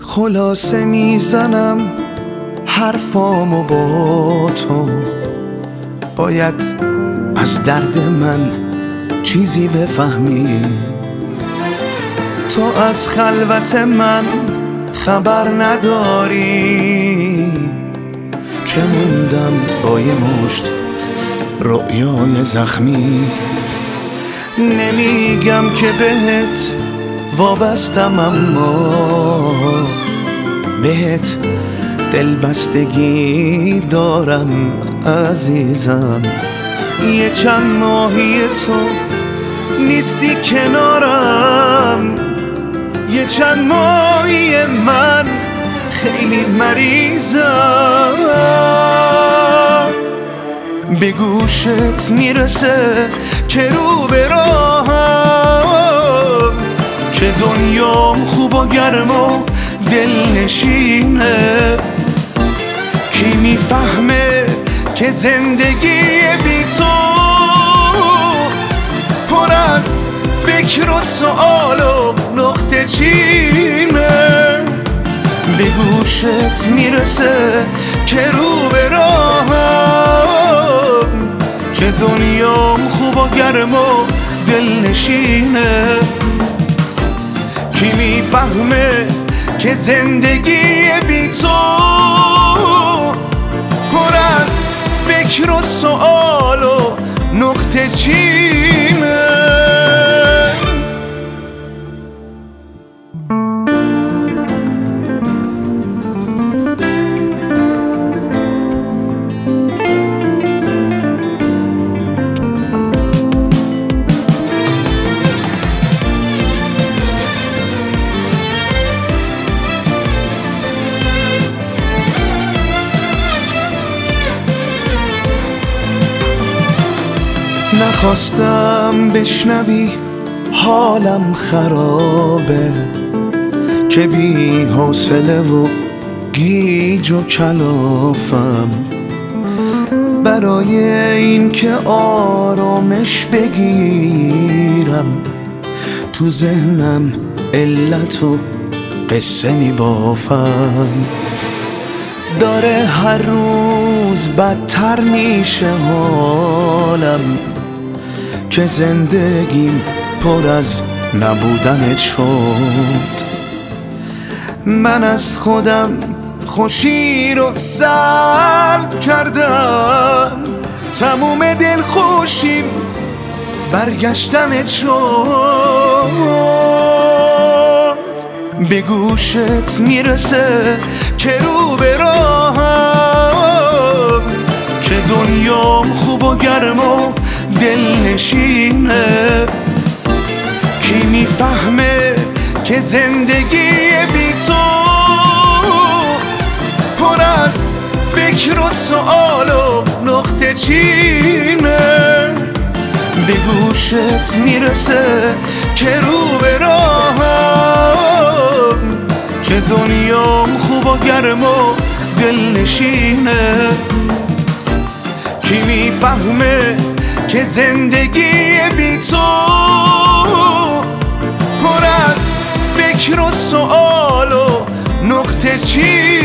خلاصه میزنم حرفامو با تو، باید از درد من چیزی بفهمی. تو از خلوت من خبر نداری که موندم با یه مشت رؤیای زخمی. نمیگم که بهت وابستم، اما بهت دلبستگی دارم عزیزم. یه چند ماهی تو نیستی کنارم، یه چند ماهی من خیلی مریضم. به گوشت میرسه که رو به راهم، که دنیام خوب و گرم و دلنشینه. کی میفهمه که زندگی بی تو پر از فکر و سؤال و نقطه چینه. به گوشت میرسه که رو به راهم، که دنیام خوب و گرم و دلنشینه. کی میفهمه که زندگی بی تو پر از فکر و سؤال و نقطه چینه. نخواستم بشنوی حالم خرابه، که بی حوصله و گیج و کلافم. برای این که آرامش بگیرم تو ذهنم علت و قصه می بافم. داره هر روز بدتر میشه حالم، که زندگیم پر از نبودنت شد. من از خودم خوشی رو سلب کردم، تموم دل خوشیم برگشتنت شد. به گوشت میرسه که رو به راهم، که دنیام خوب و گرم و دلنشینه. کی میفهمه که زندگی بی تو پر از فکر و سؤال و نقطه چینه. به گوشت میرسه که رو به راهم، که دنیام خوب و گرم و دلنشینه. کی میفهمه که زندگی بی تو پر از فکر و سؤال و نقطه چینه.